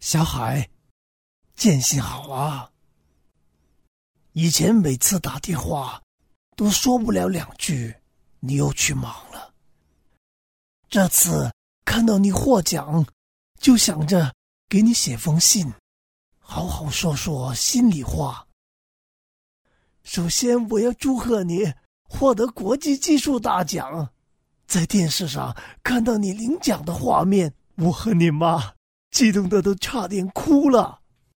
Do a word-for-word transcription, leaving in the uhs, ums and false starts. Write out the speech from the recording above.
小海，见信好啊。以前每次打电话都说不了两句，你又去忙了。这次看到你获奖，就想着给你写封信，好好说说心里话。首先我要祝贺你获得国际技术大奖，在电视上看到你领奖的画面，我和你妈激动的都差点哭了。